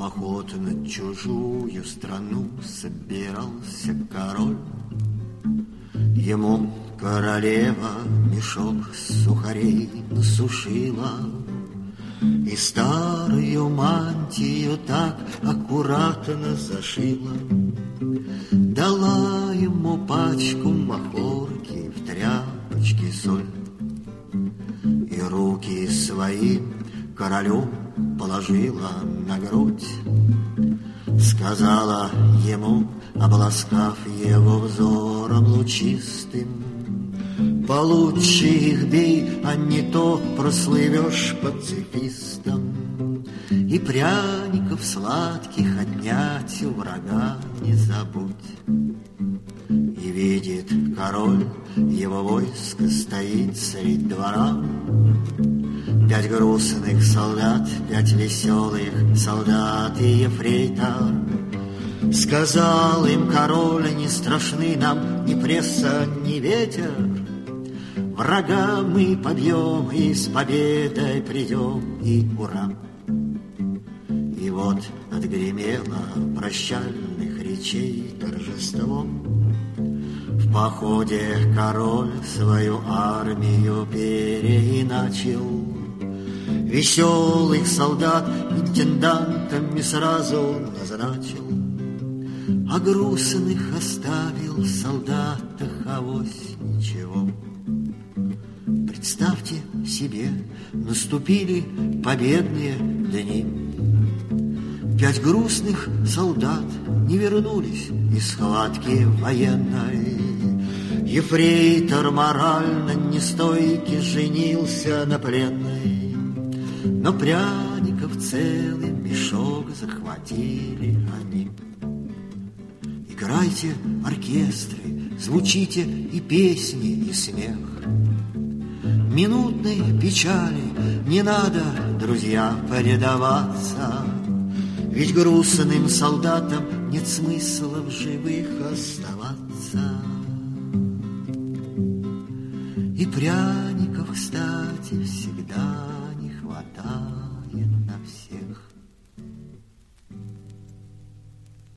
поход на чужую страну собирался король. Ему королева мешок сухарей насушила и старую мантию так аккуратно зашила. Дала ему пачку махорки, в тряпочке соль, и руки свои королю положила на грудь. Сказала ему, обласкав его взором лучистым: получше их бей, а не то прослывешь пацифистом. И пряников сладких отнять у врага не забудь. И видит король, его войско стоит средь двора. 5 грустных солдат, 5 веселых солдат и ефрейтор. Сказал им король: не страшны нам ни пресса, ни ветер. Врага мы побьем и с победой придем, и ура! И вот отгремело прощальных речей торжеством. В походе король свою армию переиначил. Веселых солдат интендантами сразу назначил, а грустных оставил в солдатах авось ничего. Представьте себе, наступили победные дни. 5 грустных солдат не вернулись из схватки военной. Ефрейтор морально нестойкий женился на пленной, но пряников целый мешок захватили они. Играйте оркестры, звучите и песни, и смех. Минутной печали не надо, друзья, предаваться, ведь грустным солдатам нет смысла в живых оставаться. И пряников, кстати, всегда не хватает.